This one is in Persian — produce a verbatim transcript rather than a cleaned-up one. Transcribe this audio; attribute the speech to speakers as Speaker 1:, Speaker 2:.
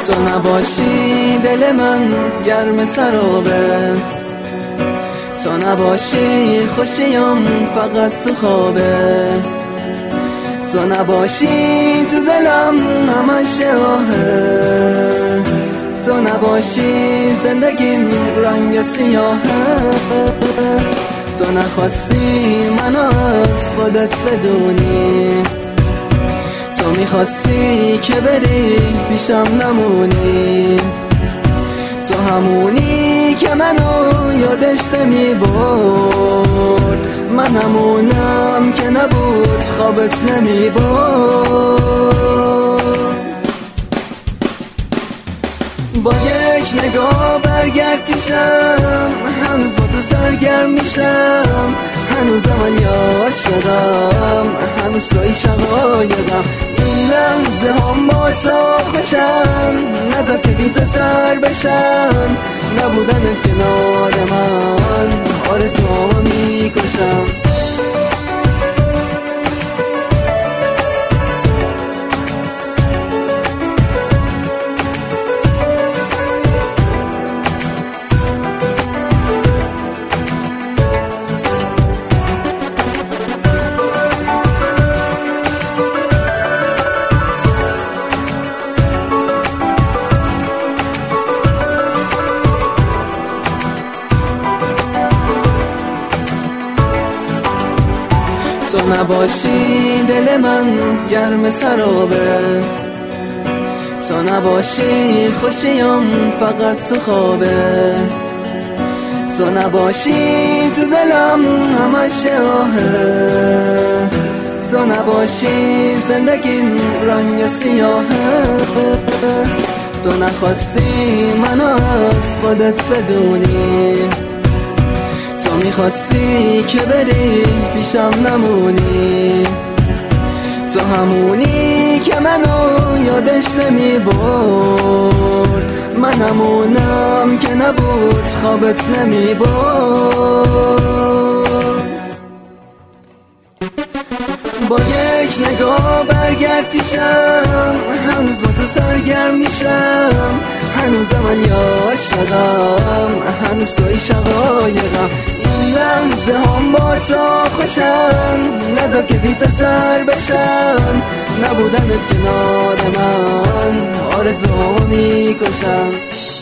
Speaker 1: تو نباشی دل من گرم سرابه، تو نباشی خوشیم فقط تو خوابه، تو نباشی تو دلم همش آهه، تو نباشی زندگیم رنگ سیاهه. تو نخواستی منو از خودت بدونی، تو میخواستی که بری پیشم نمونی، تو همونی که منو یادش نمیبرد، من همونم که نبود خوابت نمیبرد. با یک نگاه برگرد پیشم، هنوز با تو سرگرم میشم، هنوز من عاشقم، هنوز توی شقایقم. این لحظه هم با تو خوشن، نذار که بی تو سر بشن، نبودنت کنار من آرزوامو میکشم. تو نباشی دل من گرم سرابه، تو نباشی خوشیم فقط تو خوابه، تو نباشی تو دلم همش آهه، تو نباشی زندگیم رنگ سیاهه. تو نخواستی منو از خودت بدونی، تو میخواستی که بری پیشم نمونی، تو همونی که منو یادش نمیبرد، من همونم که نبود خوابت نمیبرد. با یک نگاه برگرد پیشم، هنوز با تو سرگرم میشم، هنوز من عاشقم، هنوز توی شقایقم. این لحظه هم با تو خوشن، نذار که بی تو سر بشن، نبودنت کنار من آرزوامو میکشن.